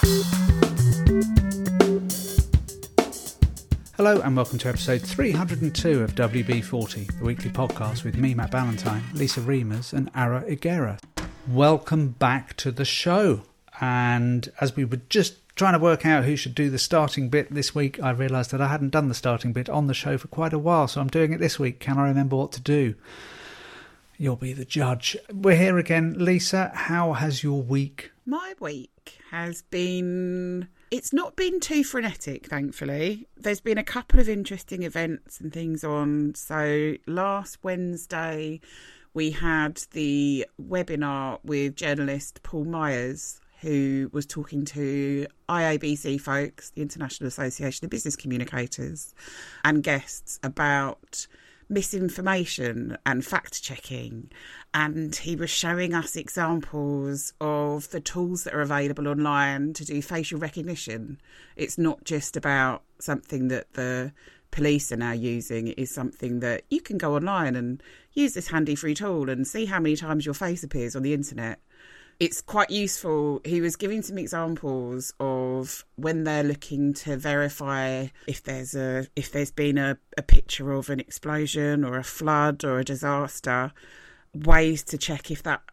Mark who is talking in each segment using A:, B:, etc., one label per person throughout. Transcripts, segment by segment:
A: Hello and welcome to episode 302 of WB40, the weekly podcast with me, Matt Ballantyne, Lisa Reimers and Ara Iguera. Welcome back to the show. And as we were just trying to work out who should do the starting bit this week, I realised that I hadn't done the starting bit on the show for quite a while, so I'm doing it this week. Can I remember what to do? You'll be the judge. We're here again. Lisa, how has your week?
B: My week has been... It's not been too frenetic, thankfully. There's been a couple of interesting events and things on. So last Wednesday, we had the webinar with journalist Paul Myers, who was talking to IABC folks, the International Association of Business Communicators, and guests about misinformation and fact-checking. And he was showing us examples of the tools that are available online to do facial recognition. It's not just about something that the police are now using. It is something that you can go online and use this handy free tool and see how many times your face appears on the internet. It's quite useful. He was giving some examples of when they're looking to verify if there's been a picture of an explosion or a flood or a disaster, ways to check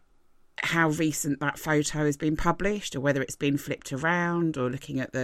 B: how recent that photo has been published or whether it's been flipped around, or looking at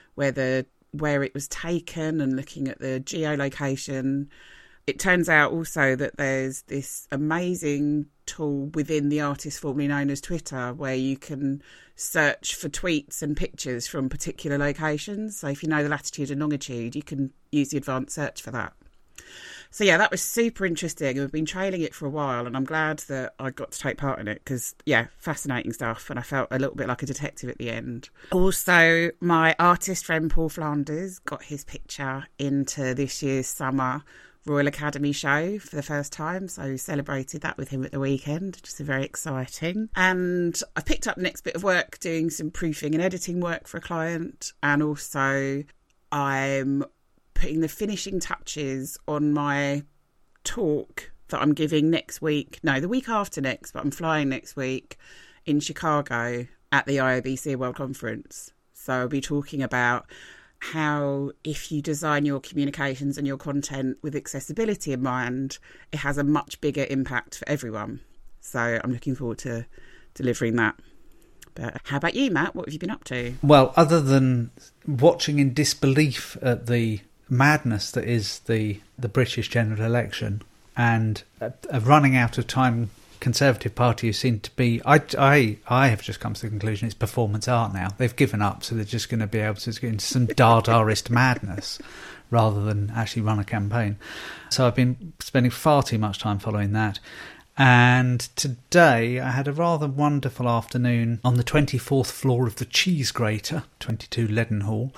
B: where it was taken and looking at the geolocation. It turns out also that there's this amazing tool within the artist formerly known as Twitter where you can search for tweets and pictures from particular locations. So if you know the latitude and longitude, you can use the advanced search for that. So yeah, that was super interesting. We've been trailing it for a while and I'm glad that I got to take part in it because, yeah, fascinating stuff. And I felt a little bit like a detective at the end. Also, my artist friend Paul Flanders got his picture into this year's summer Royal Academy show for the first time, so celebrated that with him at the weekend, which is very exciting. And I picked up the next bit of work doing some proofing and editing work for a client, and also I'm putting the finishing touches on my talk that I'm giving the week after next, but I'm flying next week in Chicago at the IABC World Conference. So I'll be talking about how if you design your communications and your content with accessibility in mind, it has a much bigger impact for everyone. So I'm looking forward to delivering that. But how about you, Matt? What have you been up to?
A: Well, other than watching in disbelief at the madness that is the British general election and a running out of time Conservative Party who seem to be... I have just come to the conclusion it's performance art now. They've given up, so they're just going to be able to get into some Dadaist madness rather than actually run a campaign. So I've been spending far too much time following that. And today I had a rather wonderful afternoon on the 24th floor of the Cheese Grater, 22 Leadenhall,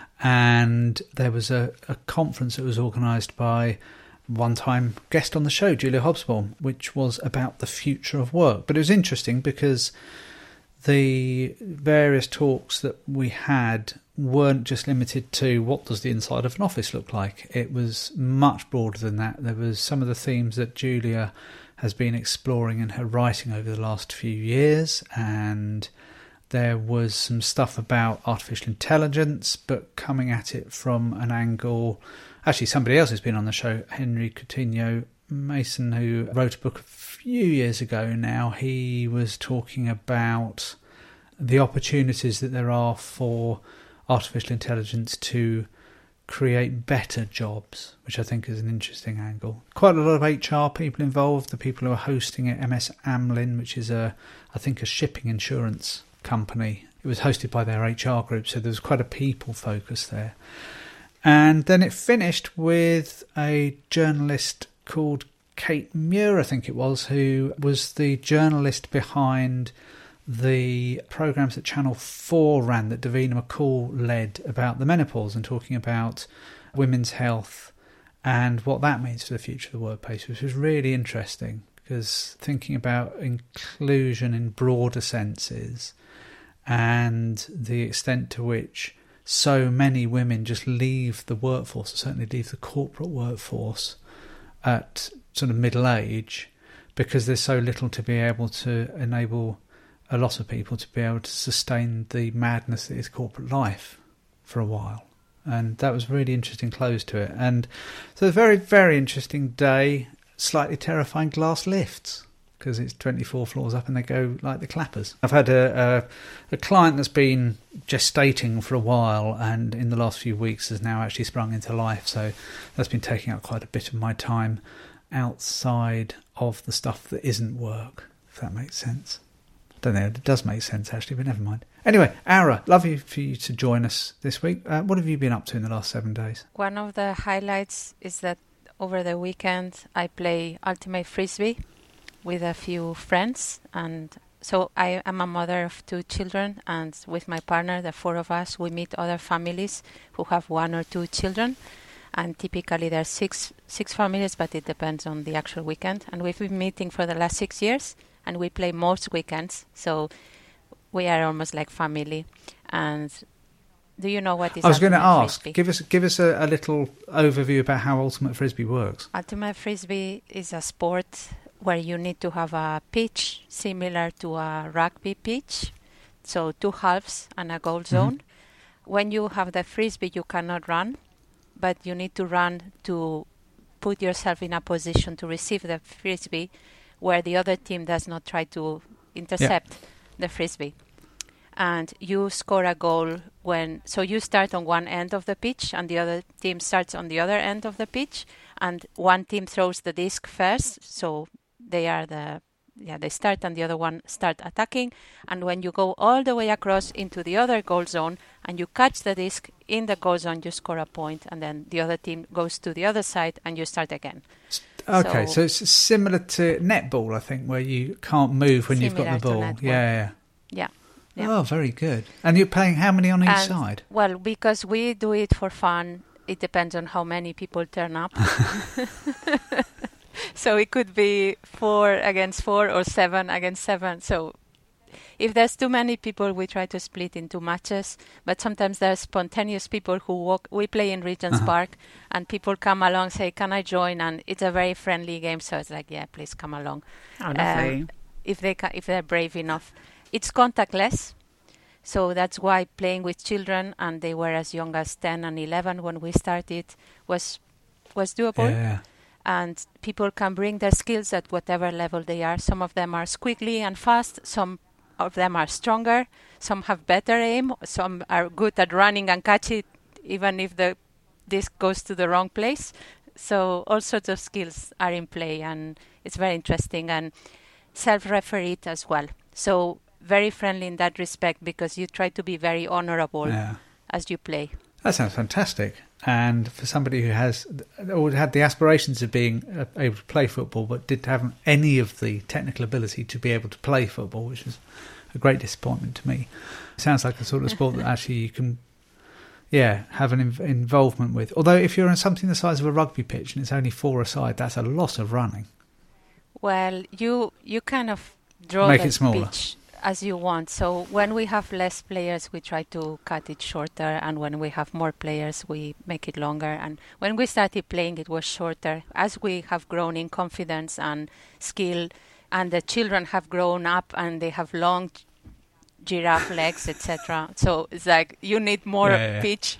A: and there was a conference that was organised by one-time guest on the show, Julia Hobsbawm, which was about the future of work. But it was interesting because the various talks that we had weren't just limited to what does the inside of an office look like. It was much broader than that. There was some of the themes that Julia has been exploring in her writing over the last few years, and there was some stuff about artificial intelligence, but coming at it from an angle... Actually, somebody else who's been on the show, Henry Coutinho Mason, who wrote a book a few years ago now, he was talking about the opportunities that there are for artificial intelligence to create better jobs, which I think is an interesting angle. Quite a lot of HR people involved, the people who are hosting it, MS Amlin, which is I think a shipping insurance company. It was hosted by their HR group, so there was quite a people focus there. And then it finished with a journalist called Kate Muir, I think it was, who was the journalist behind the programmes that Channel 4 ran that Davina McCall led about the menopause and talking about women's health and what that means for the future of the workplace, which was really interesting because thinking about inclusion in broader senses and the extent to which so many women just leave the workforce, or certainly leave the corporate workforce at sort of middle age, because there's so little to be able to enable a lot of people to be able to sustain the madness that is corporate life for a while. And that was a really interesting close to it. And so a very, very interesting day. Slightly terrifying glass lifts because it's 24 floors up and they go like the clappers. I've had a client that's been gestating for a while and in the last few weeks has now actually sprung into life. So that's been taking up quite a bit of my time outside of the stuff that isn't work, if that makes sense. I don't know, it does make sense actually, but never mind. Anyway, Aura, lovely for you to join us this week. What have you been up to in the last 7 days?
C: One of the highlights is that over the weekend I play Ultimate Frisbee with a few friends, and so I am a mother of 2 children, and with my partner, the 4 of us, we meet other families who have 1 or 2 children, and typically there are six families, but it depends on the actual weekend, and we've been meeting for the last 6 years, and we play most weekends, so we are almost like family. And do you know what is
A: I was going to ask,
C: Frisbee?
A: give us a little overview about how Ultimate Frisbee works.
C: Ultimate Frisbee is a sport where you need to have a pitch similar to a rugby pitch, so 2 halves and a goal zone. When you have the Frisbee, you cannot run, but you need to run to put yourself in a position to receive the Frisbee where the other team does not try to intercept the Frisbee. And you score a goal so you start on one end of the pitch and the other team starts on the other end of the pitch, and one team throws the disc first, so they start and the other one start attacking, and when you go all the way across into the other goal zone and you catch the disc in the goal zone, you score a point, and then the other team goes to the other side and you start again.
A: Okay, so it's similar to netball, I think, where you can't move when you've got the ball. Yeah. Oh, very good. And you're playing how many on each side?
C: Well, because we do it for fun, it depends on how many people turn up. So it could be 4 against 4 or 7 against 7. So if there's too many people, we try to split into matches. But sometimes there's spontaneous people who walk. We play in Regent's Park, and people come along, say, "Can I join?" And it's a very friendly game, so it's like, "Yeah, please come along."
B: Oh, lovely.
C: If they're brave enough. It's contactless, so that's why playing with children, and they were as young as 10 and 11 when we started, was doable.
A: Yeah.
C: And people can bring their skills at whatever level they are. Some of them are squiggly and fast. Some of them are stronger. Some have better aim. Some are good at running and catch it, even if the disc goes to the wrong place. So all sorts of skills are in play, and it's very interesting, and self-refereed as well. So very friendly in that respect, because you try to be very honourable as you play.
A: That sounds fantastic. And for somebody who has or had the aspirations of being able to play football but didn't have any of the technical ability to be able to play football, which is a great disappointment to me. It sounds like a sort of sport that actually you can have an involvement with. Although if you're on something the size of a rugby pitch and it's only 4 a side, that's a lot of running.
C: Well, you kind of draw
A: Make
C: the
A: it smaller.
C: pitch as you want. So when we have less players, we try to cut it shorter, and when we have more players, we make it longer. And when we started playing, it was shorter. As we have grown in confidence and skill, and the children have grown up and they have long giraffe legs, etc. So it's like you need more pitch.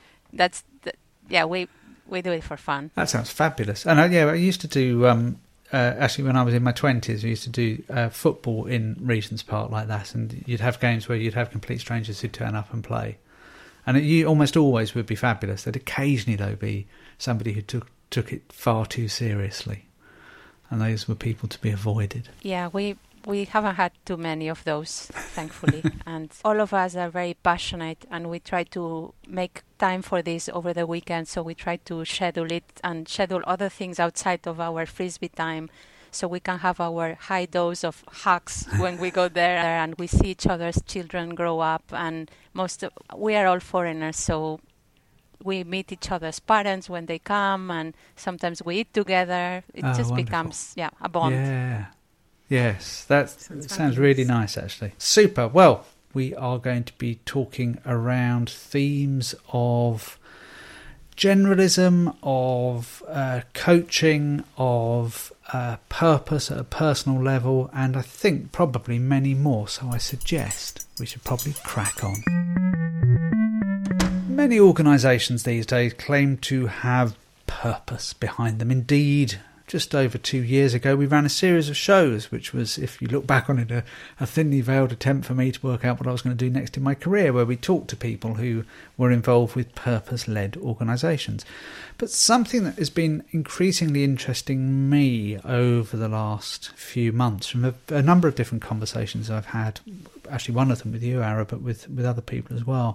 C: We do it for fun.
A: That sounds fabulous. And I used to do. Actually, when I was in my 20s, we used to do football in Regent's Park like that, and you'd have games where you'd have complete strangers who'd turn up and play. And you almost always would be fabulous. There'd occasionally, though, be somebody who took it far too seriously. And those were people to be avoided.
C: Yeah, we haven't had too many of those, thankfully. And all of us are very passionate, and we try to make time for this over the weekend. So we try to schedule it and schedule other things outside of our Frisbee time, so we can have our high dose of hugs when we go there and we see each other's children grow up. And we are all foreigners, so we meet each other's parents when they come, and sometimes we eat together. It just
A: wonderful.
C: becomes a bond.
A: Yeah. Yes, that sounds really nice, actually. Super. Well, we are going to be talking around themes of generalism, of coaching, of purpose at a personal level, and I think probably many more. So I suggest we should probably crack on. Many organisations these days claim to have purpose behind them. Indeed, just over 2 years ago, we ran a series of shows, which was, if you look back on it, a thinly veiled attempt for me to work out what I was going to do next in my career, where we talked to people who were involved with purpose-led organisations. But something that has been increasingly interesting me over the last few months, from a number of different conversations I've had, actually one of them with you, Ara, but with other people as well,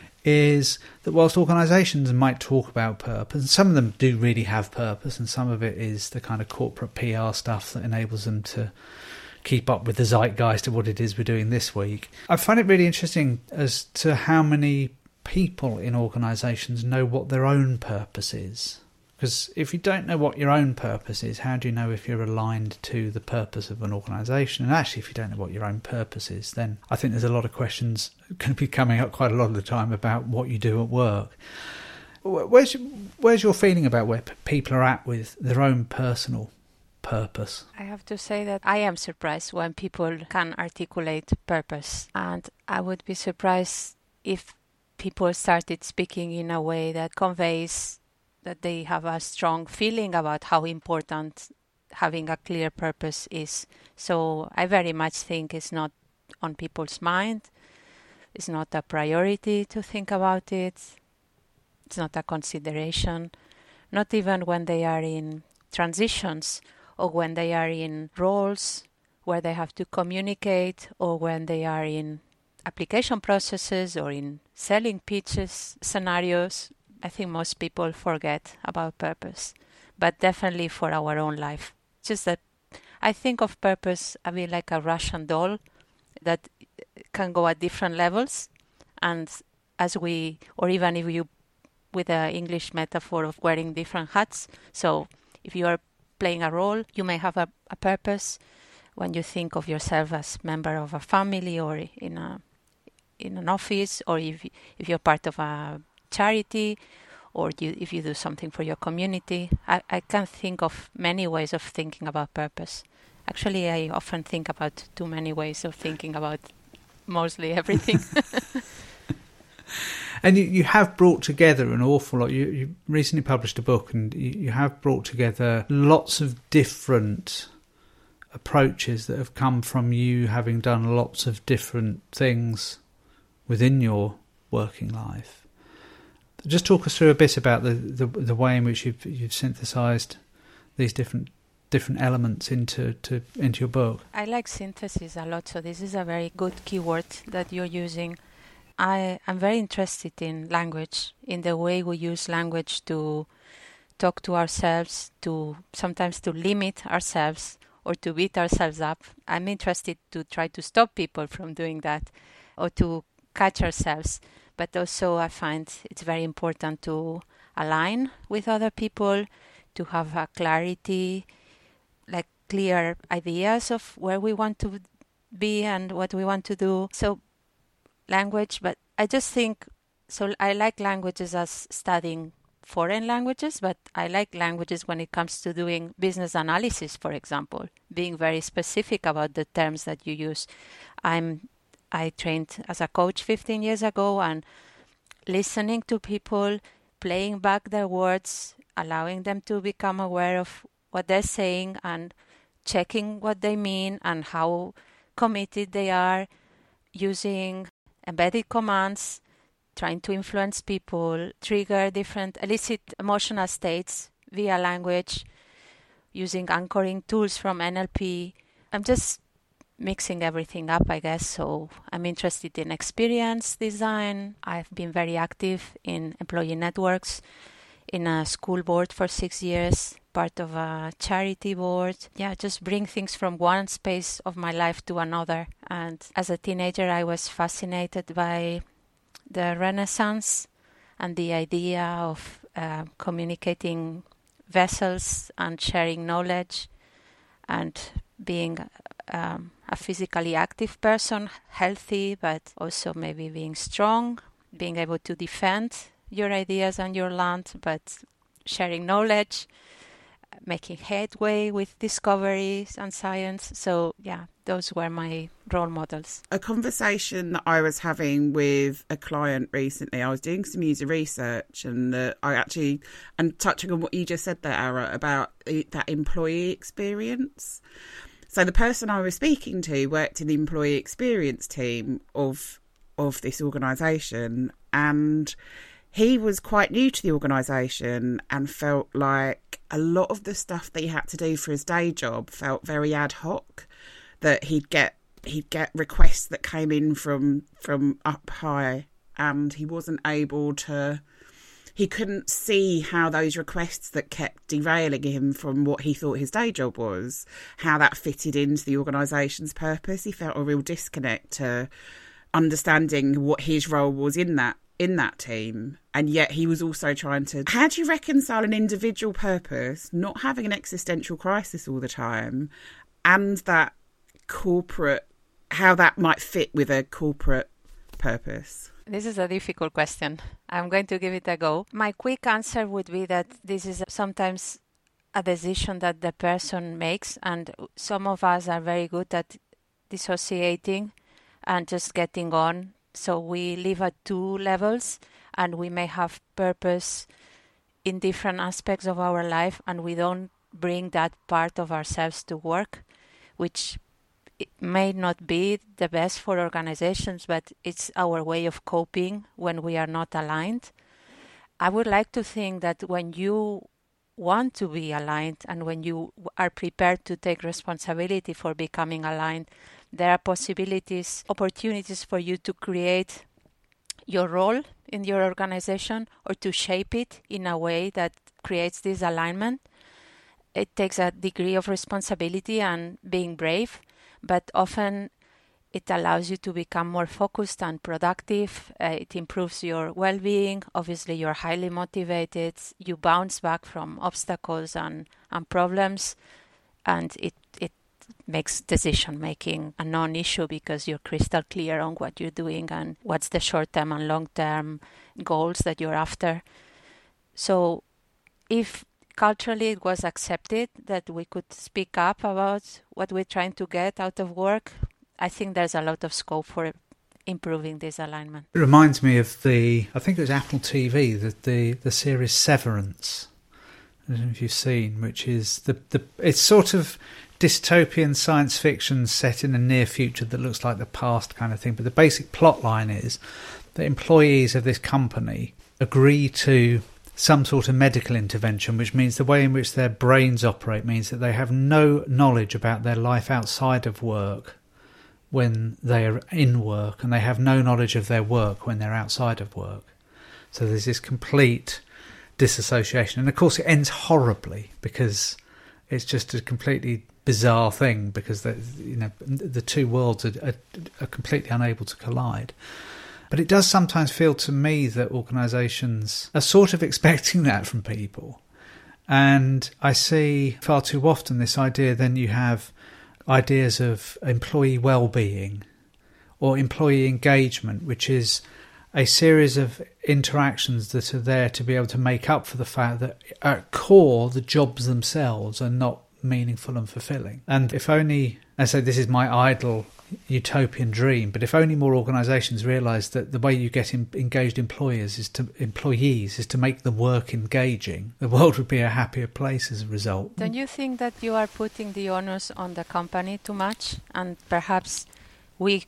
A: is that whilst organisations might talk about purpose, and some of them do really have purpose, and some of it is the kind of corporate PR stuff that enables them to keep up with the zeitgeist of what it is we're doing this week. I find it really interesting as to how many people in organisations know what their own purpose is. Because if you don't know what your own purpose is, how do you know if you're aligned to the purpose of an organisation? And actually, if you don't know what your own purpose is, then I think there's a lot of questions going to be coming up quite a lot of the time about what you do at work. Where's your feeling about where people are at with their own personal purpose?
C: I have to say that I am surprised when people can articulate purpose. And I would be surprised if people started speaking in a way that conveys that they have a strong feeling about how important having a clear purpose is. So I very much think it's not on people's mind. It's not a priority to think about it. It's not a consideration. Not even when they are in transitions or when they are in roles where they have to communicate, or when they are in application processes or in selling pitches scenarios. I think most people forget about purpose, but definitely for our own life. Just that I think of purpose a bit like a Russian doll that can go at different levels. And or even if you, with the English metaphor of wearing different hats. So if you are playing a role, you may have a purpose when you think of yourself as member of a family or in an office, or if you're part of a charity, or if you do something for your community. I can think of many ways of thinking about purpose. Actually, I often think about too many ways of thinking about mostly everything.
A: And you have brought together an awful lot. You recently published a book, and you have brought together lots of different approaches that have come from you having done lots of different things within your working life. Just talk us through a bit about the way in which you've synthesised these different elements into your book.
C: I like synthesis a lot, so this is a very good keyword that you're using. I am very interested in language, in the way we use language to talk to ourselves, sometimes to limit ourselves or to beat ourselves up. I'm interested to try to stop people from doing that, or to catch ourselves. But also I find it's very important to align with other people, to have a clarity, like clear ideas of where we want to be and what we want to do. So language, but I just think, so I like languages as studying foreign languages, but I like languages when it comes to doing business analysis, for example, being very specific about the terms that you use. I trained as a coach 15 years ago, and listening to people, playing back their words, allowing them to become aware of what they're saying and checking what they mean and how committed they are, using embedded commands, trying to influence people, trigger different elicit emotional states via language, using anchoring tools from NLP. I'm just mixing everything up, I guess. So I'm interested in experience design. I've been very active in employee networks, in a school board for 6 years, part of a charity board. Yeah, just bring things from one space of my life to another. And as a teenager, I was fascinated by the Renaissance and the idea of communicating vessels and sharing knowledge and being a physically active person, healthy, but also maybe being strong, being able to defend your ideas and your land, but sharing knowledge, making headway with discoveries and science. So yeah, those were my role models.
B: A conversation that I was having with a client recently, I was doing some user research, and and touching on what you just said there, Ara, about that employee experience. So the person I was speaking to worked in the employee experience team of this organisation, and he was quite new to the organisation and felt like a lot of the stuff that he had to do for his day job felt very ad hoc, that he'd get requests that came in from up high, and he wasn't able to... He couldn't see how those requests that kept derailing him from what he thought his day job was, how that fitted into the organisation's purpose. He felt a real disconnect to understanding what his role was in that team. And yet he was also trying to... How do you reconcile an individual purpose, not having an existential crisis all the time, and that corporate... how that might fit with a corporate purpose?
C: This is a difficult question. I'm going to give it a go. My quick answer would be that this is sometimes a decision that the person makes, and some of us are very good at dissociating and just getting on. So we live at two levels, and we may have purpose in different aspects of our life, and we don't bring that part of ourselves to work, which it may not be the best for organizations, but it's our way of coping when we are not aligned. I would like to think that when you want to be aligned and when you are prepared to take responsibility for becoming aligned, there are opportunities for you to create your role in your organization or to shape it in a way that creates this alignment. It takes a degree of responsibility and being brave, but often it allows you to become more focused and productive. It improves your well-being. Obviously, you're highly motivated. You bounce back from obstacles and problems, and it makes decision-making a non-issue because you're crystal clear on what you're doing and what's the short-term and long-term goals that you're after. So if culturally it was accepted that we could speak up about what we're trying to get out of work, I think there's a lot of scope for improving this alignment.
A: It reminds me of I think it was Apple TV, the series Severance. I don't know if you've seen, which is it's sort of dystopian science fiction set in a near future that looks like the past kind of thing. But the basic plot line is that employees of this company agree to some sort of medical intervention, which means the way in which their brains operate means that they have no knowledge about their life outside of work when they are in work, and they have no knowledge of their work when they're outside of work. So there's this complete disassociation. And of course it ends horribly because it's just a completely bizarre thing, because the two worlds are completely unable to collide. But it does sometimes feel to me that organisations are sort of expecting that from people. And I see far too often this idea, then you have ideas of employee well-being or employee engagement, which is a series of interactions that are there to be able to make up for the fact that at core the jobs themselves are not meaningful and fulfilling. And if only, I say this is my idle utopian dream, but if only more organisations realise that the way you get engaged employees is to make the work engaging, the world would be a happier place as a result.
C: Don't you think that you are putting the onus on the company too much, and perhaps we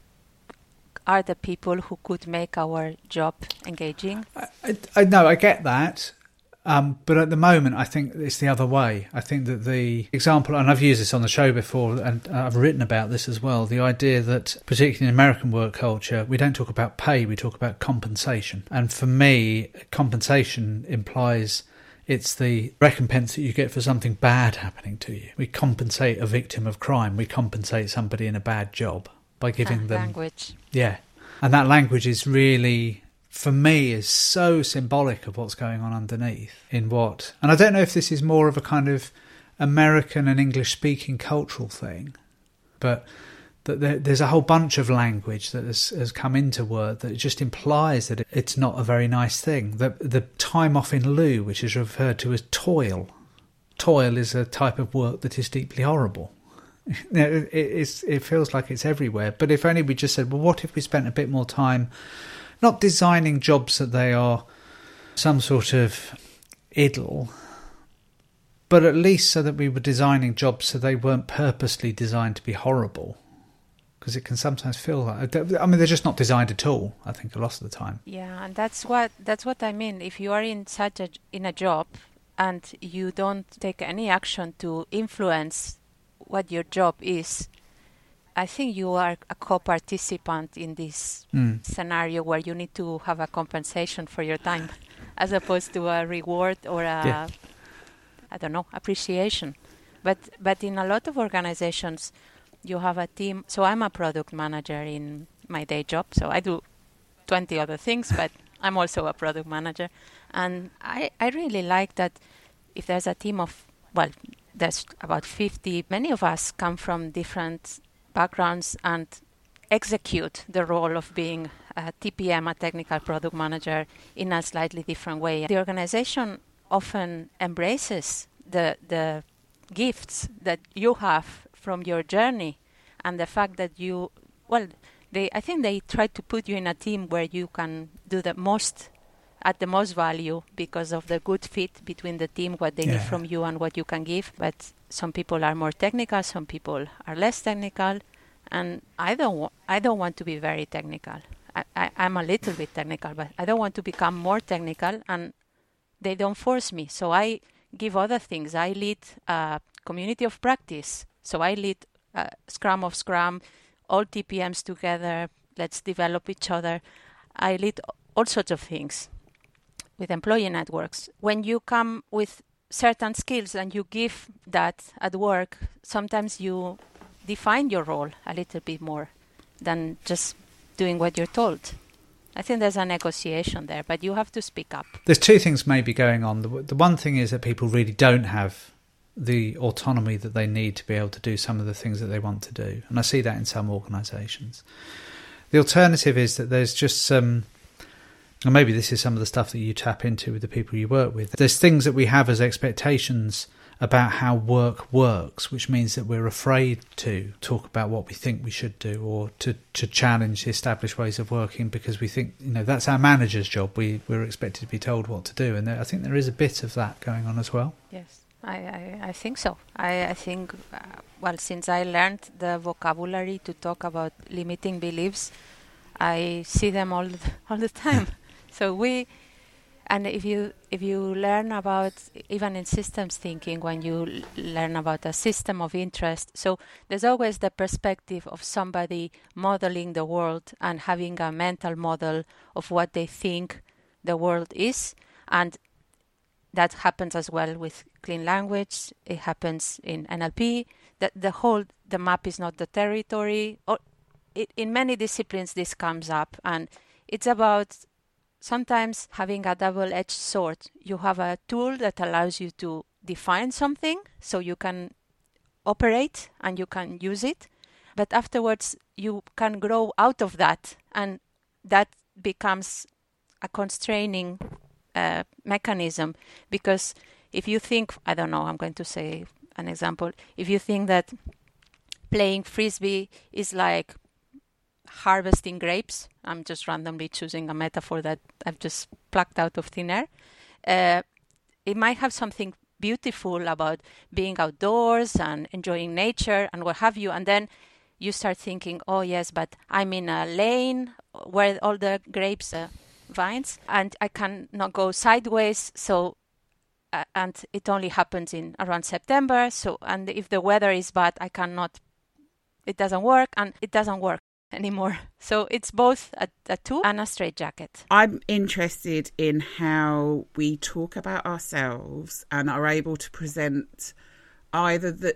C: are the people who could make our job engaging?
A: I know, I get that. But at the moment, I think it's the other way. I think that the example, and I've used this on the show before, and I've written about this as well, the idea that, particularly in American work culture, we don't talk about pay, we talk about compensation. And for me, compensation implies it's the recompense that you get for something bad happening to you. We compensate a victim of crime, we compensate somebody in a bad job by giving them...
C: language.
A: Yeah. And that language is really... for me, is so symbolic of what's going on underneath and I don't know if this is more of a kind of American and English speaking cultural thing, but that there's a whole bunch of language that has come into work that just implies that it's not a very nice thing. The time off in lieu, which is referred to as toil. Toil is a type of work that is deeply horrible. It feels like it's everywhere. But if only we just said, well, what if we spent a bit more time not designing jobs that they are some sort of idyll, but at least so that we were designing jobs so they weren't purposely designed to be horrible. Because it can sometimes feel like, I mean, they're just not designed at all, I think, a lot of the time.
C: Yeah, and that's what I mean. If you are in a job and you don't take any action to influence what your job is, I think you are a co-participant in this scenario where you need to have a compensation for your time, as opposed to a reward or appreciation. But in a lot of organizations, you have a team. So I'm a product manager in my day job. So I do 20 other things, but I'm also a product manager. And I really like that if there's a team of, well, there's about 50. Many of us come from different backgrounds and execute the role of being a TPM, a technical product manager, in a slightly different way. The organization often embraces the gifts that you have from your journey, and the fact that I think they try to put you in a team where you can do the most value because of the good fit between the team, what they need from you and what you can give. But some people are more technical, some people are less technical, and I don't want to be very technical. I'm a little bit technical, but I don't want to become more technical, and they don't force me. So I give other things. I lead a community of practice. So I lead Scrum of Scrum, all TPMs together, let's develop each other. I lead all sorts of things with employee networks. When you come with certain skills and you give that at work, sometimes you define your role a little bit more than just doing what you're told. I think there's a negotiation there, but you have to speak up.
A: There's two things maybe going on. The one thing is that people really don't have the autonomy that they need to be able to do some of the things that they want to do. And I see that in some organisations. The alternative is that there's just some, and maybe this is some of the stuff that you tap into with the people you work with. There's things that we have as expectations about how work works, which means that we're afraid to talk about what we think we should do or to challenge the established ways of working because we think, that's our manager's job. We're expected to be told what to do. And I think there is a bit of that going on as well.
C: Yes, I think so. I think, since I learned the vocabulary to talk about limiting beliefs, I see them all the time. And if you learn about, even in systems thinking, when you learn about a system of interest, so there's always the perspective of somebody modeling the world and having a mental model of what they think the world is. And that happens as well with clean language. It happens in NLP. The map is not the territory. In many disciplines, this comes up. And it's about sometimes having a double-edged sword. You have a tool that allows you to define something so you can operate and you can use it. But afterwards, you can grow out of that. And that becomes a constraining mechanism. Because if you think, I don't know, I'm going to say an example. If you think that playing Frisbee is like harvesting grapes, I'm just randomly choosing a metaphor that I've just plucked out of thin air. It might have something beautiful about being outdoors and enjoying nature and what have you. And then you start thinking, oh yes, but I'm in a lane where all the grapes vines and I cannot go sideways. So, and it only happens in around September. So, and if the weather is bad, it doesn't work and it doesn't work anymore. So it's both a tool and a straitjacket.
B: I'm interested in how we talk about ourselves and are able to present either the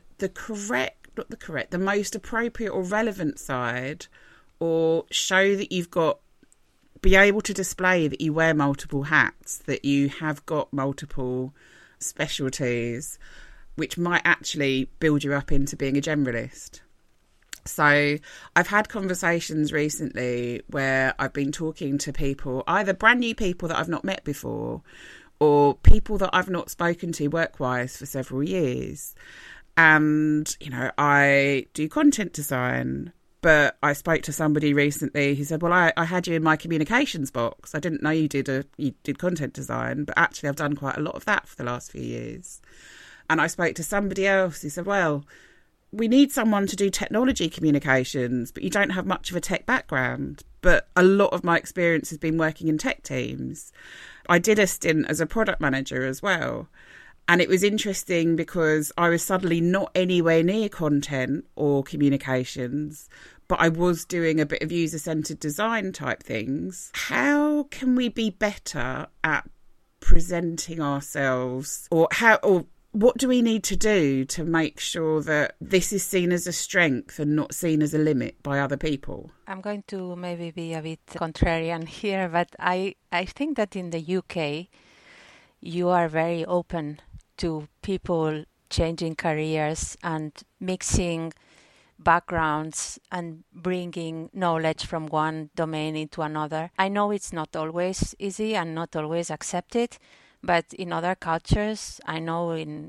B: most appropriate or relevant side, or show that be able to display that you wear multiple hats, that you have got multiple specialties, which might actually build you up into being a generalist. So I've had conversations recently where I've been talking to people, either brand new people that I've not met before or people that I've not spoken to work-wise for several years. And, you know, I do content design, but I spoke to somebody recently who said, well, I had you in my communications box. I didn't know you did content design, but actually I've done quite a lot of that for the last few years. And I spoke to somebody else who said, well, we need someone to do technology communications, but you don't have much of a tech background. But a lot of my experience has been working in tech teams. I did a stint as a product manager as well. And it was interesting because I was suddenly not anywhere near content or communications, but I was doing a bit of user-centered design type things. How can we be better at presenting ourselves, or what do we need to do to make sure that this is seen as a strength and not seen as a limit by other people?
C: I'm going to maybe be a bit contrarian here, but I think that in the UK, you are very open to people changing careers and mixing backgrounds and bringing knowledge from one domain into another. I know it's not always easy and not always accepted, but in other cultures, I know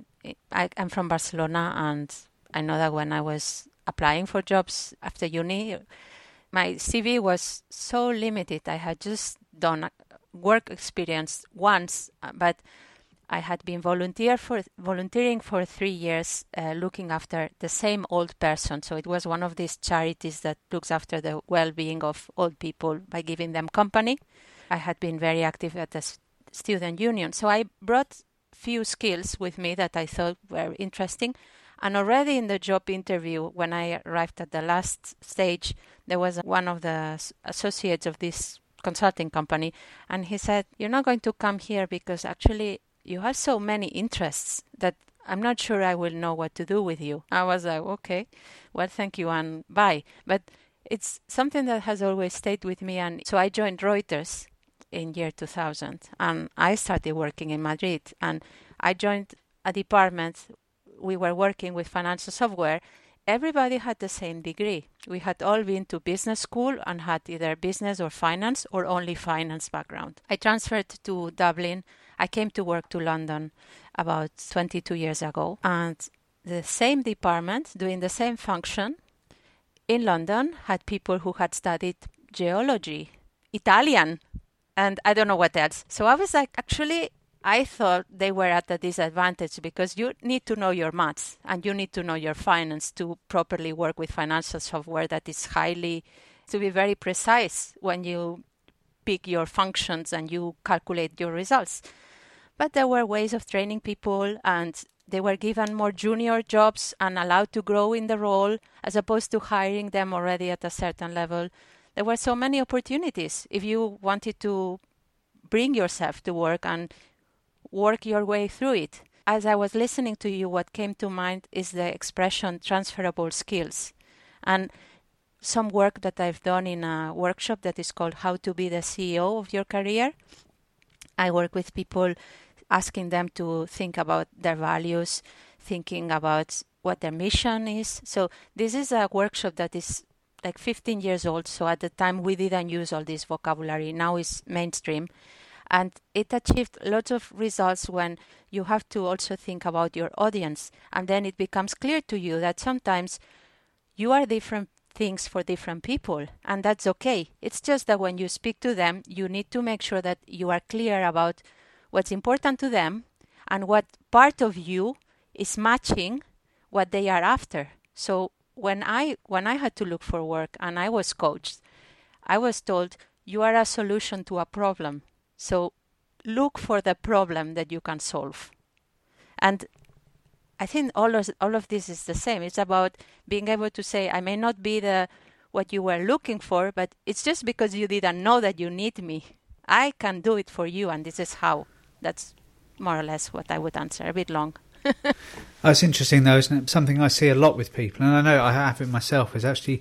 C: I'm from Barcelona, and I know that when I was applying for jobs after uni, my CV was so limited. I had just done work experience once, but I had been volunteering for 3 years, looking after the same old person. So it was one of these charities that looks after the well-being of old people by giving them company. I had been very active at the student union. So I brought few skills with me that I thought were interesting. And already in the job interview, when I arrived at the last stage, there was one of the associates of this consulting company, and he said, "You're not going to come here because actually you have so many interests that I'm not sure I will know what to do with you." I was like, okay, well, thank you and bye. But it's something that has always stayed with me. And so I joined Reuters in year 2000, and I started working in Madrid, and I joined a department. We were working with financial software. Everybody had the same degree. We had all been to business school and had either business or finance or only finance background. I transferred to Dublin. I came to work to London about 22 years ago, and the same department doing the same function in London had people who had studied geology, Italian, and I don't know what else. So I was like, actually, I thought they were at a disadvantage because you need to know your maths and you need to know your finance to properly work with financial software that is to be very precise when you pick your functions and you calculate your results. But there were ways of training people, and they were given more junior jobs and allowed to grow in the role as opposed to hiring them already at a certain level. There were so many opportunities if you wanted to bring yourself to work and work your way through it. As I was listening to you, what came to mind is the expression transferable skills. And some work that I've done in a workshop that is called How to Be the CEO of Your Career. I work with people, asking them to think about their values, thinking about what their mission is. So this is a workshop that is like 15 years old. So at the time we didn't use all this vocabulary. Now it's mainstream. And it achieved lots of results when you have to also think about your audience. And then it becomes clear to you that sometimes you are different things for different people. And that's okay. It's just that when you speak to them, you need to make sure that you are clear about what's important to them and what part of you is matching what they are after. So when I had to look for work and I was coached, I was told, you are a solution to a problem. So look for the problem that you can solve. And I think all of this is the same. It's about being able to say, I may not be what you were looking for, but it's just because you didn't know that you need me. I can do it for you, and this is how. That's more or less what I would answer. A bit long.
A: That's interesting, though, isn't it? Something I see a lot with people, and I know I have it myself, is actually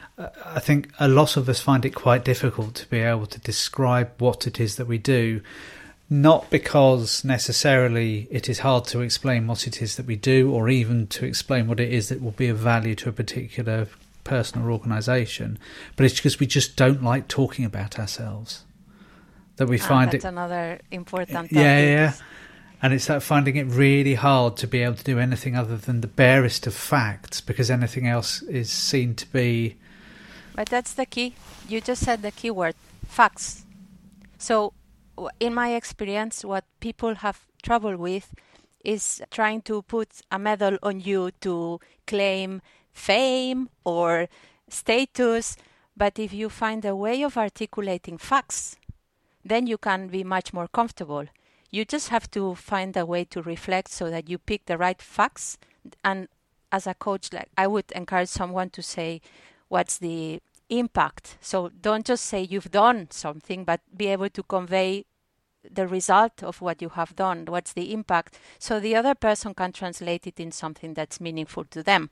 A: I think a lot of us find it quite difficult to be able to describe what it is that we do, not because necessarily it is hard to explain what it is that we do, or even to explain what it is that will be of value to a particular person or organisation, but it's because we just don't like talking about ourselves. That we find
C: that's another important topic.
A: Yeah. And it's that finding it really hard to be able to do anything other than the barest of facts, because anything else is seen to be...
C: But that's the key. You just said the key word, facts. So in my experience, what people have trouble with is trying to put a medal on you to claim fame or status. But if you find a way of articulating facts, then you can be much more comfortable. You just have to find a way to reflect so that you pick the right facts. And as a coach, like, I would encourage someone to say, what's the impact? So don't just say you've done something, but be able to convey the result of what you have done. What's the impact? So the other person can translate it in something that's meaningful to them.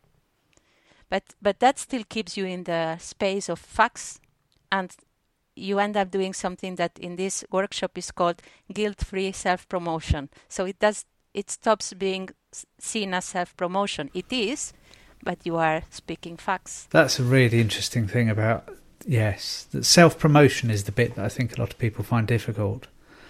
C: But that still keeps you in the space of facts, and you end up doing something that in this workshop is called guilt-free self-promotion. So it stops being seen as self-promotion. It is, but you are speaking facts.
A: That's a really interesting thing about, yes, that self-promotion is the bit that I think a lot of people find difficult.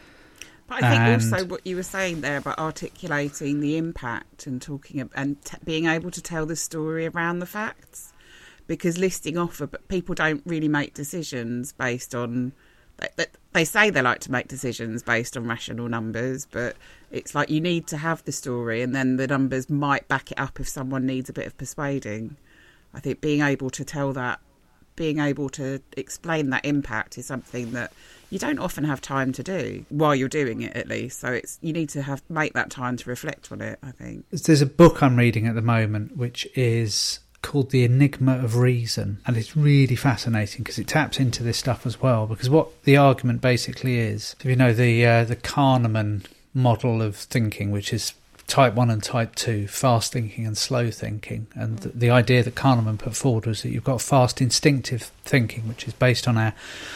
B: But I think also what you were saying there about articulating the impact and talking and being able to tell the story around the facts. Because listing off, people don't really make decisions based on... They say they like to make decisions based on rational numbers, but it's like you need to have the story, and then the numbers might back it up if someone needs a bit of persuading. I think being able to tell that, being able to explain that impact is something that you don't often have time to do, while you're doing it at least. So you need to make that time to reflect on it, I think.
A: There's a book I'm reading at the moment which is called The Enigma of Reason, and it's really fascinating because it taps into this stuff as well, because what the argument basically is, if you know the Kahneman model of thinking, which is type 1 and type 2, fast thinking and slow thinking, and the idea that Kahneman put forward was that you've got fast instinctive thinking, which is based on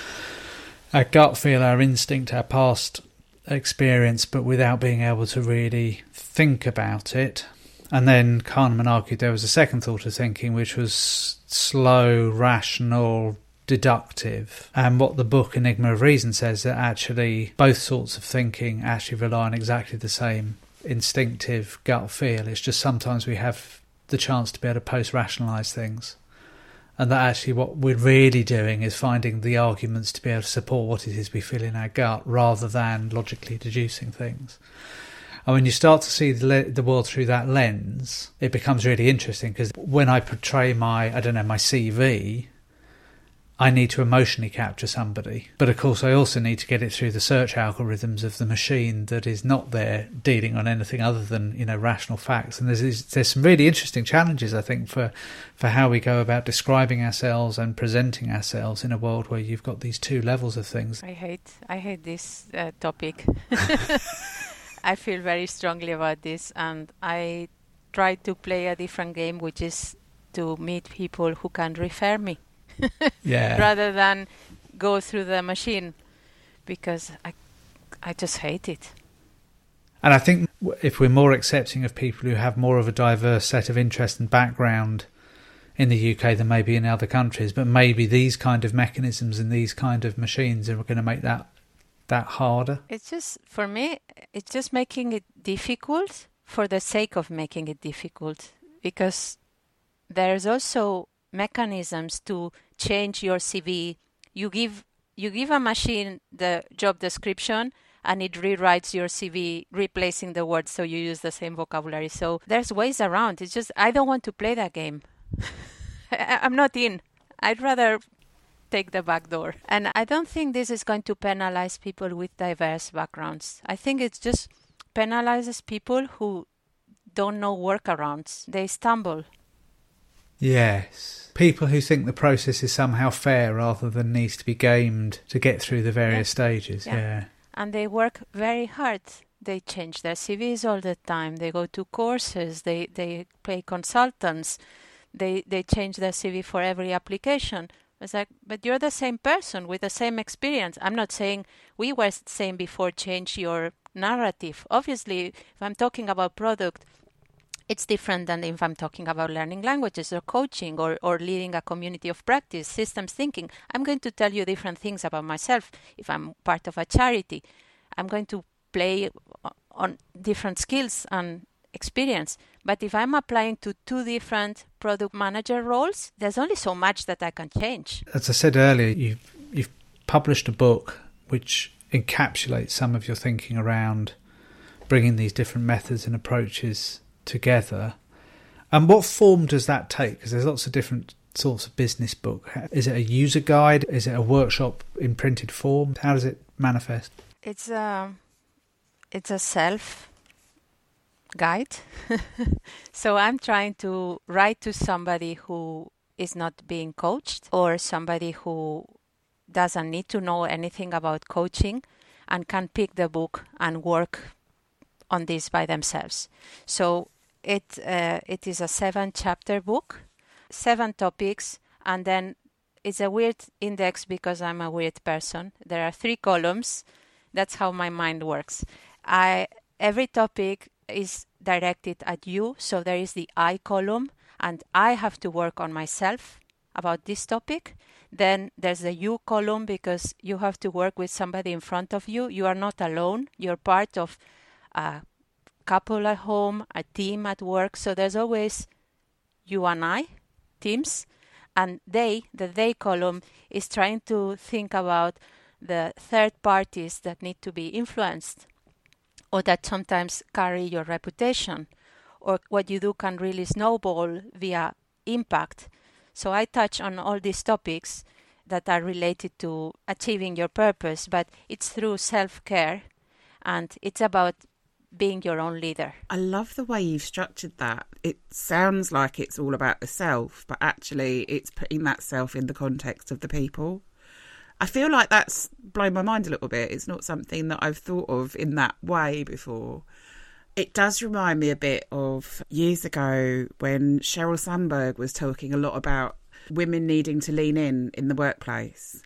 A: our gut feel, our instinct, our past experience, but without being able to really think about it. And then Kahneman argued there was a second thought of thinking, which was slow, rational, deductive. And what the book Enigma of Reason says, that actually both sorts of thinking actually rely on exactly the same instinctive gut feel. It's just sometimes we have the chance to be able to post-rationalise things. And that actually what we're really doing is finding the arguments to be able to support what it is we feel in our gut, rather than logically deducing things. And when you start to see the world through that lens, it becomes really interesting, because when I portray my CV, I need to emotionally capture somebody. But of course, I also need to get it through the search algorithms of the machine that is not there dealing on anything other than, rational facts. And there's some really interesting challenges, I think, for how we go about describing ourselves and presenting ourselves in a world where you've got these two levels of things.
C: I hate this topic. I feel very strongly about this, and I try to play a different game, which is to meet people who can refer me.
A: Yeah.
C: Rather than go through the machine, because I just hate it.
A: And I think if we're more accepting of people who have more of a diverse set of interest and background in the UK than maybe in other countries, but maybe these kind of mechanisms and these kind of machines are going to make that harder.
C: It's just, for me, it's just making it difficult for the sake of making it difficult, because there's also mechanisms to change your CV. You give a machine the job description and it rewrites your CV, replacing the words so you use the same vocabulary. So there's ways around. It's just I don't want to play that game. I'm not in. I'd rather take the back door. And I don't think this is going to penalize people with diverse backgrounds. I think it just penalizes people who don't know workarounds. They stumble.
A: Yes. People who think the process is somehow fair rather than needs to be gamed to get through the various stages. Yeah.
C: And they work very hard. They change their CVs all the time. They go to courses. They pay consultants. They change their CV for every application. It's like, but you're the same person with the same experience. I'm not saying, we were saying before, change your narrative. Obviously, if I'm talking about product, It's different than if I'm talking about learning languages or coaching or leading a community of practice, systems thinking. I'm going to tell you different things about myself. If I'm part of a charity, I'm going to play on different skills and experience. But if I'm applying to 2 different product manager roles, there's only so much that I can change.
A: As I said earlier, you've published a book which encapsulates some of your thinking around bringing these different methods and approaches together. And what form does that take? Because there's lots of different sorts of business book. Is it a user guide? Is it a workshop in printed form? How does it manifest?
C: It's a self guide. So I'm trying to write to somebody who is not being coached, or somebody who doesn't need to know anything about coaching and can pick the book and work on this by themselves. So it is a 7-chapter book, 7 topics, and then it's a weird index because I'm a weird person. There are 3 columns. That's how my mind works. Every topic is directed at you, so there is the I column, and I have to work on myself about this topic. Then there's the you column, because you have to work with somebody in front of you. You are not alone. You're part of a couple at home, a team at work. So there's always you and I, teams. And the they column is trying to think about the third parties that need to be influenced, or that sometimes carry your reputation, or what you do can really snowball via impact. So I touch on all these topics that are related to achieving your purpose, but it's through self-care, and it's about being your own leader.
B: I love the way you've structured that. It sounds like it's all about the self, but actually it's putting that self in the context of the people. I feel like that's blown my mind a little bit. It's not something that I've thought of in that way before. It does remind me a bit of years ago when Sheryl Sandberg was talking a lot about women needing to lean in the workplace,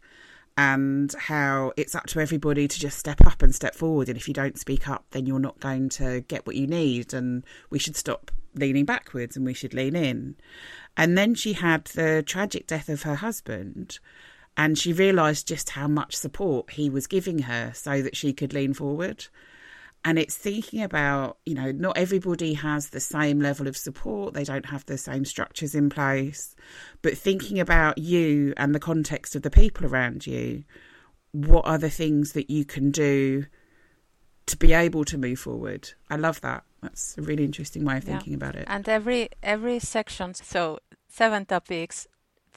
B: and how it's up to everybody to just step up and step forward. And if you don't speak up, then you're not going to get what you need. And we should stop leaning backwards and we should lean in. And then she had the tragic death of her husband, and she realised just how much support he was giving her so that she could lean forward. And it's thinking about, not everybody has the same level of support. They don't have the same structures in place. But thinking about you and the context of the people around you, what are the things that you can do to be able to move forward? I love that. That's a really interesting way of thinking about it.
C: And every section, so 7 topics,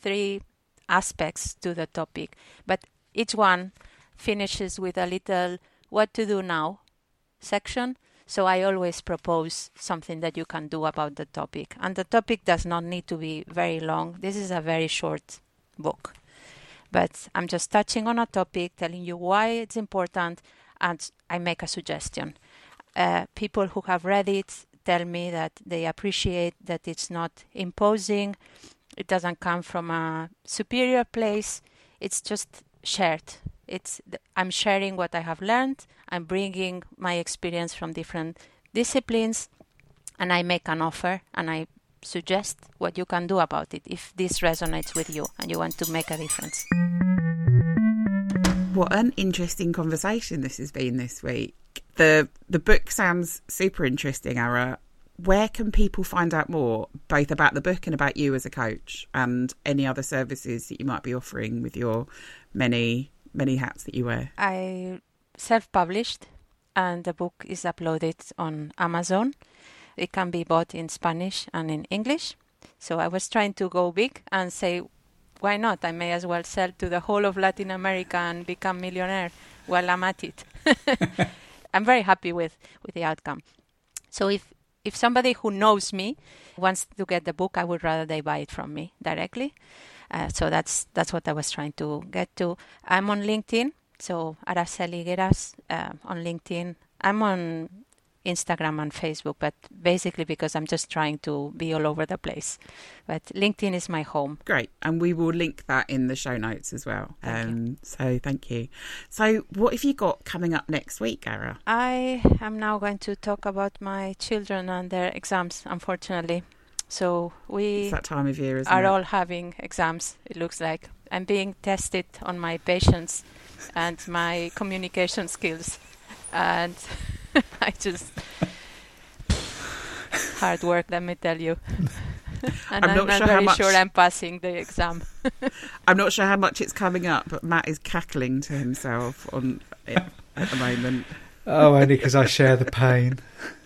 C: 3 aspects to the topic. But each one finishes with a little what to do now section. So I always propose something that you can do about the topic. And the topic does not need to be very long. This is a very short book. But I'm just touching on a topic, telling you why it's important, and I make a suggestion. People who have read it tell me that they appreciate that it's not imposing. It doesn't come from a superior place. It's just shared. I'm sharing what I have learned. I'm bringing my experience from different disciplines, and I make an offer and I suggest what you can do about it if this resonates with you and you want to make a difference.
B: What an interesting conversation this has been this week. The book sounds super interesting, Ara. Where can people find out more, both about the book and about you as a coach, and any other services that you might be offering with your many hats that you wear?
C: I self-published, and the book is uploaded on Amazon. It can be bought in Spanish and in English. So I was trying to go big and say, why not? I may as well sell to the whole of Latin America and become millionaire while I'm at it. I'm very happy with the outcome. So if somebody who knows me wants to get the book, I would rather they buy it from me directly. So that's what I was trying to get to. I'm on LinkedIn, so Araceli Higueras on LinkedIn. I'm on Instagram and Facebook, but basically because I'm just trying to be all over the place. But LinkedIn is my home.
B: Great. And we will link that in the show notes as well. So thank you. So what have you got coming up next week, Gara?
C: I am now going to talk about my children and their exams, unfortunately. So
B: it's that time of year, isn't
C: are
B: it?
C: all having exams, it looks like. I'm being tested on my patience and my communication skills. And I just... hard work, let me tell you. And I'm not sure I'm passing the exam.
B: I'm not sure how much it's coming up, but Matt is cackling to himself on it at the moment.
A: Oh, only because I share the pain.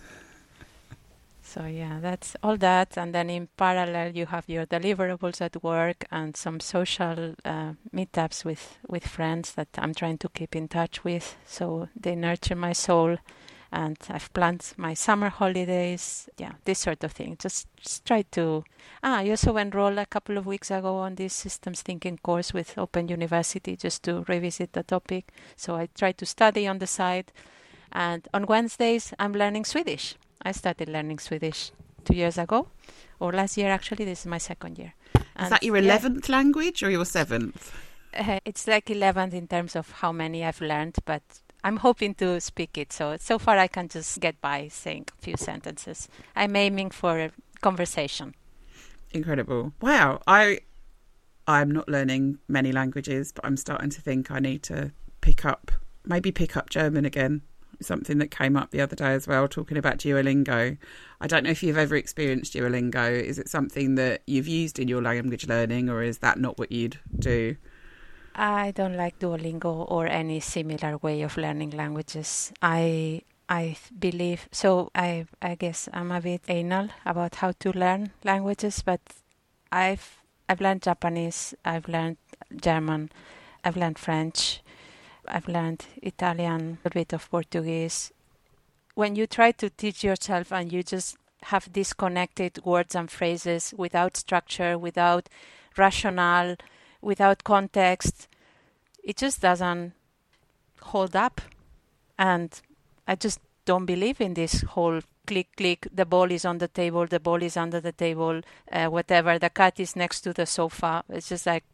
C: So yeah, that's all that. And then in parallel, you have your deliverables at work and some social meetups with friends that I'm trying to keep in touch with. So they nurture my soul. And I've planned my summer holidays. Yeah, this sort of thing. Just try to... I also enrolled a couple of weeks ago on this systems thinking course with Open University just to revisit the topic. So I try to study on the side. And on Wednesdays, I'm learning Swedish. I started learning Swedish 2 years ago, or last year actually. This is my second year.
B: Is that your 11th language or your 7th?
C: It's like 11th in terms of how many I've learned, but I'm hoping to speak it. So far I can just get by saying a few sentences. I'm aiming for conversation.
B: Incredible. Wow. I'm not learning many languages, but I'm starting to think I need to pick up German again. Something that came up the other day as well, talking about Duolingo. I don't know if you've ever experienced Duolingo. Is it something that you've used in your language learning, or is that not what you'd do?
C: I don't like Duolingo or any similar way of learning languages. I believe, so I guess I'm a bit anal about how to learn languages, but I've learned Japanese, I've learned German, I've learned French, I've learned Italian, a bit of Portuguese. When you try to teach yourself and you just have disconnected words and phrases without structure, without rationale, without context, it just doesn't hold up. And I just don't believe in this whole click, the ball is on the table, the ball is under the table, whatever, the cat is next to the sofa. It's just like,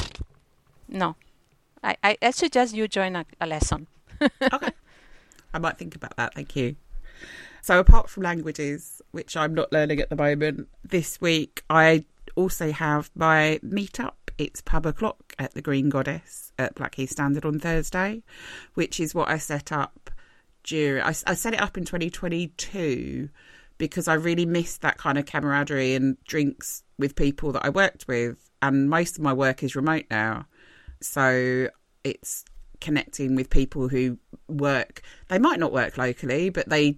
C: no. I suggest you join a lesson.
B: Okay. I might think about that. Thank you. So apart from languages, which I'm not learning at the moment, this week I also have my meetup. It's pub o'clock at the Green Goddess at Blackheath Standard on Thursday, which is what I set up I set it up in 2022 because I really missed that kind of camaraderie and drinks with people that I worked with. And most of my work is remote now. So it's connecting with people who work. They might not work locally, but they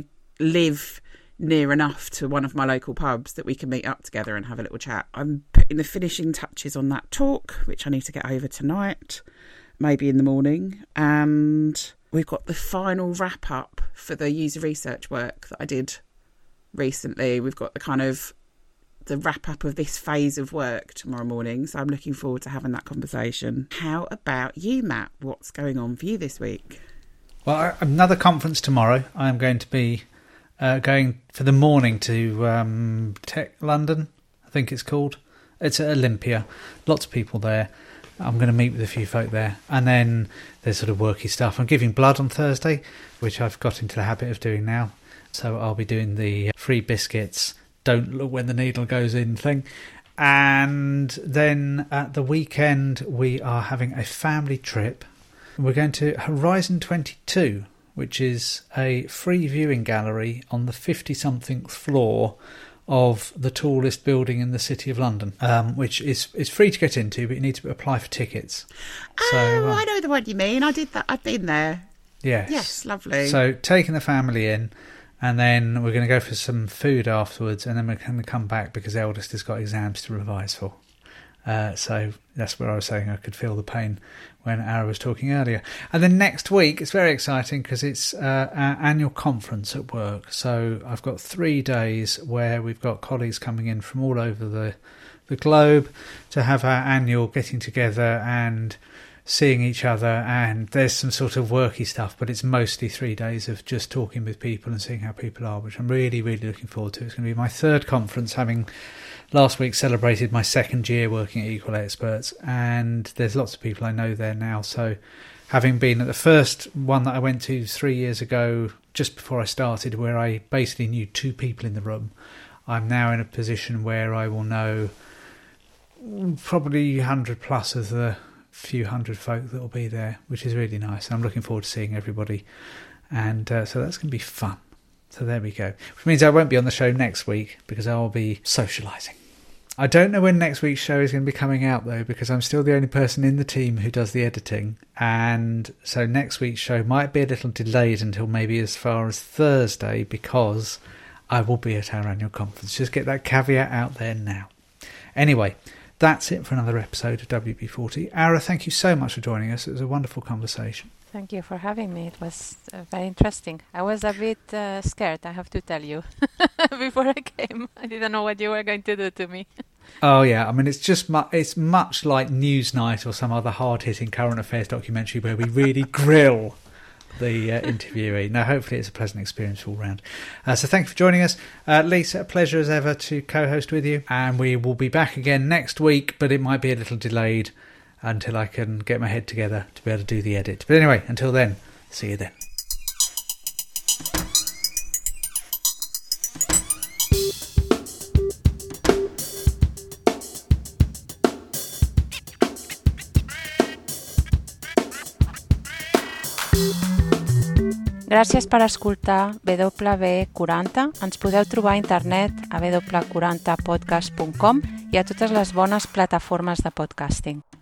B: live near enough to one of my local pubs that we can meet up together and have a little chat. I'm putting the finishing touches on that talk, which I need to get over tonight, maybe in the morning. And we've got the final wrap up for the user research work that I did recently. We've got the wrap up of this phase of work tomorrow morning. So I'm looking forward to having that conversation. How about you, Matt? What's going on for you this week?
A: Well, another conference tomorrow. I'm going to be going for the morning to Tech London, I think it's called. It's at Olympia. Lots of people there. I'm going to meet with a few folk there. And then there's sort of worky stuff. I'm giving blood on Thursday, which I've got into the habit of doing now. So I'll be doing the free biscuits, don't look when the needle goes in thing. And then at the weekend, we are having a family trip. We're going to Horizon 22, which is a free viewing gallery on the 50-something floor of the tallest building in the City of London, which is free to get into, but you need to apply for tickets.
B: I know the one you mean. I did that. I've been there.
A: Yes.
B: Yes, lovely.
A: So taking the family in, and then we're going to go for some food afterwards, and then we're going to come back because the eldest has got exams to revise for. So that's where I was saying I could feel the pain when Ara was talking earlier. And then next week, it's very exciting because it's our annual conference at work. So I've got 3 days where we've got colleagues coming in from all over the globe to have our annual getting together and seeing each other, and there's some sort of worky stuff, but it's mostly 3 days of just talking with people and seeing how people are, which I'm really, really looking forward to. It's going to be my third conference, having last week celebrated my second year working at Equal Experts, and there's lots of people I know there now. So having been at the first one that I went to 3 years ago, just before I started, where I basically knew 2 people in the room, I'm now in a position where I will know probably 100 plus of the few hundred folk that will be there, which is really nice. I'm looking forward to seeing everybody, and so that's going to be fun. So there we go, which means I won't be on the show next week because I'll be socialising. I don't know when next week's show is going to be coming out though, because I'm still the only person in the team who does the editing, and so next week's show might be a little delayed until maybe as far as Thursday, because I will be at our annual conference. Just get that caveat out there now. Anyway, that's it for another episode of WP40. Ara, thank you so much for joining us. It was a wonderful conversation.
C: Thank you for having me. It was very interesting. I was a bit scared, I have to tell you. Before I came, I didn't know what you were going to do to me.
A: Oh yeah, I mean, it's just it's much like Newsnight or some other hard-hitting current affairs documentary where we really grill the interviewee. Now, hopefully it's a pleasant experience all round. So thank you for joining us. Lisa, a pleasure as ever to co-host with you, and we will be back again next week, but it might be a little delayed until I can get my head together to be able to do the edit. But anyway, until then, see you then.
C: Gràcies per escoltar W40. Ens podeu trobar a internet a w40podcast.com i a totes les bones plataformes de podcasting.